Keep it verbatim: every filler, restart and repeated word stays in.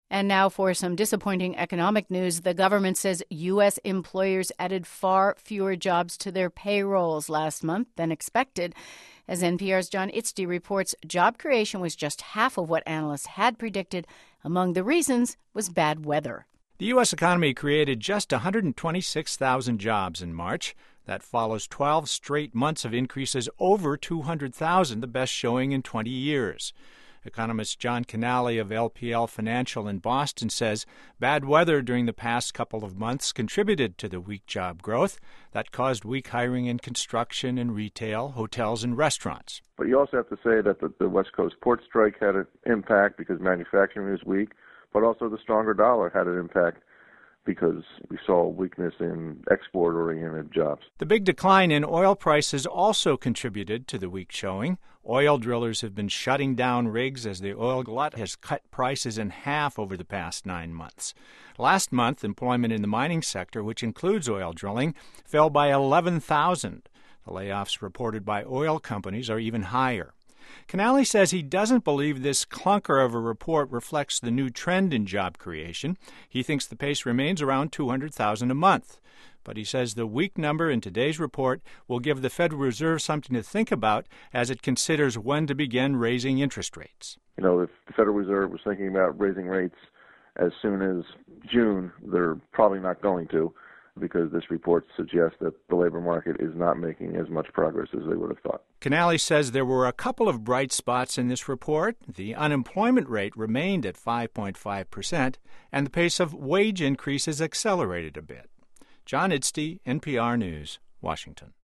And now for some disappointing economic news. The government says U S employers added far fewer jobs to their payrolls last month than expected. As N P R's John Itzdy reports, job creation was just half of what analysts had predicted. Among the reasons was bad weather. The U S economy created just one hundred twenty-six thousand jobs in March. That follows twelve straight months of increases over two hundred thousand, the best showing in twenty years. Economist John Canale of L P L Financial in Boston says bad weather during the past couple of months contributed to the weak job growth. That caused weak hiring in construction and retail, hotels and restaurants. But you also have to say that the, the West Coast port strike had an impact because manufacturing was weak, but also the stronger dollar had an impact because we saw weakness in export-oriented jobs. The big decline in oil prices also contributed to the weak showing. Oil drillers have been shutting down rigs as the oil glut has cut prices in half over the past nine months. Last month, employment in the mining sector, which includes oil drilling, fell by eleven thousand. The layoffs reported by oil companies are even higher. Canale says he doesn't believe this clunker of a report reflects the new trend in job creation. He thinks the pace remains around two hundred thousand a month. But he says the weak number in today's report will give the Federal Reserve something to think about as it considers when to begin raising interest rates. You know, if the Federal Reserve was thinking about raising rates as soon as June, they're probably not going to, because this report suggests that the labor market is not making as much progress as they would have thought. Canale says there were a couple of bright spots in this report. The unemployment rate remained at five point five percent, and the pace of wage increases accelerated a bit. John Itzdy, N P R News, Washington.